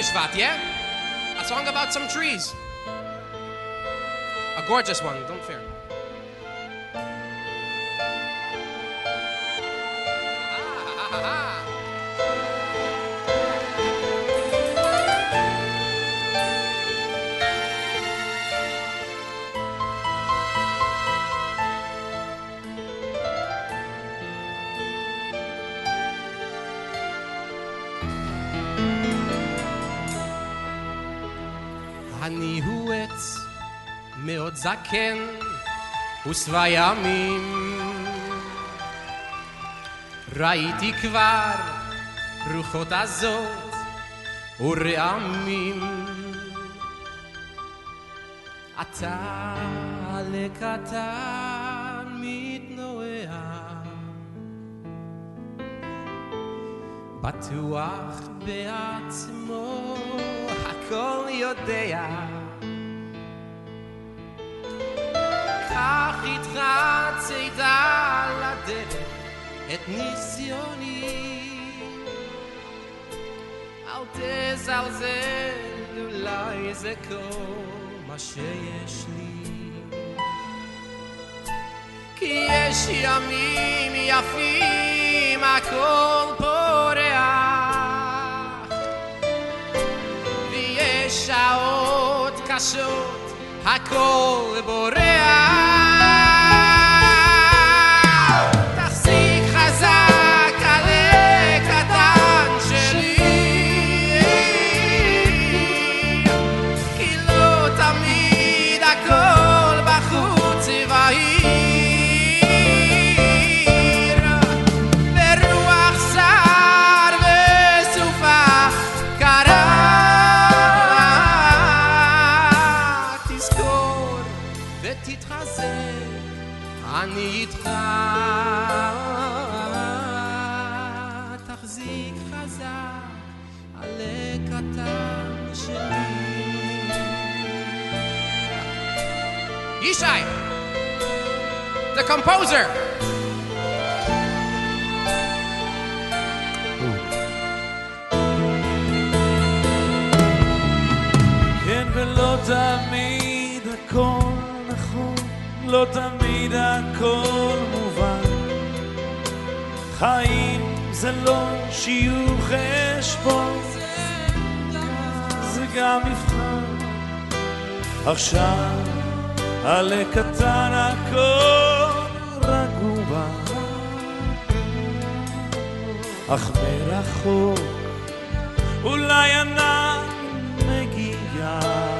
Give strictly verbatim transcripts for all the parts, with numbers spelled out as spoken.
Shvat, yeah? A song about some trees. A gorgeous one, don't fear. אני הוא עץ מאוד זקן ושבע ימים, ראיתי כבר רוחות הזאת ורעמים. אתה לקטן מתנועע, בטוח בעצמו הכל יודע, קח איתך צידה לדרך את ניסיוני, אל תזלזל, אולי זה כל מה שיש לי, כי יש ימים יפים הכל פורח, ויש שעות קשות הכל בורח. תחזיק חזק על הקטן שלי, כי לא תמיד הכל בחוץ בהיר, ברוח סער וסופה קרה, תזכור ותתחזק, אני איתך. תחזיק חזק על הקטן שלי. ישי, the composer. כן, ולא תמיד הכל נכון, לא תמיד הכל מובן, חיים זה לא שיעור חשבון, זה גם מבחן. עכשיו על הקטן הכל רגוע, אך מרחוק אולי ענן מגיע.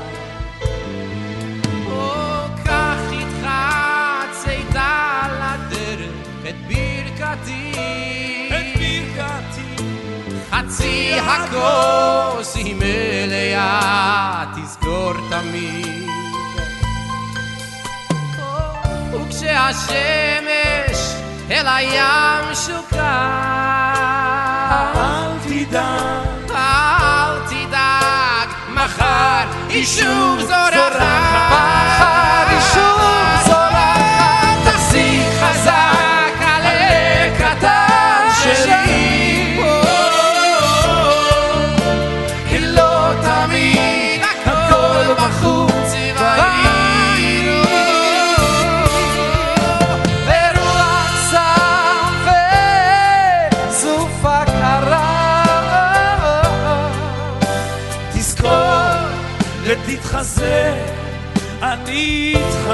קח איתך צידה לדרך את ברכתי, את ברכתי, חצי הכוס היא מלאה, תזכור תמיד. וכשהשמש אל הים שוקעת, אל תדאג, אל תדאג, מחר היא שוב זורחת, מחר היא שוב זורחת. תחזיק חזק על הקטן שלי, כי לא תמיד הכל בחוץ בהיר, ברוח סער וסופה קרה, תזכור ותתחזק, אני איתך.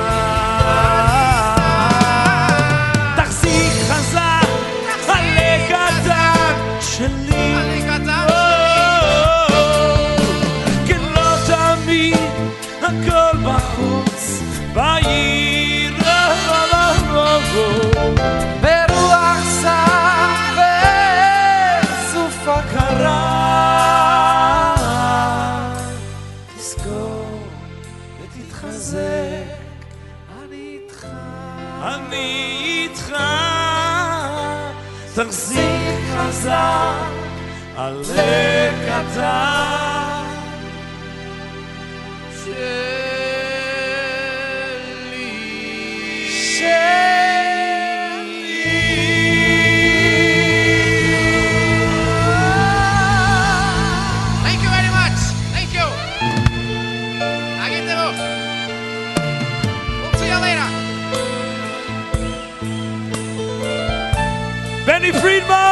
תחזיק חזק על הקטן שלי, כי לא תמיד הכל בחוץ בעיר, ברוח סער וסופה קרה. תזכור ותתחזק, אני איתך, אני איתך. תחזיק חזק על הקטן Thank you very much. יוני פרידמן.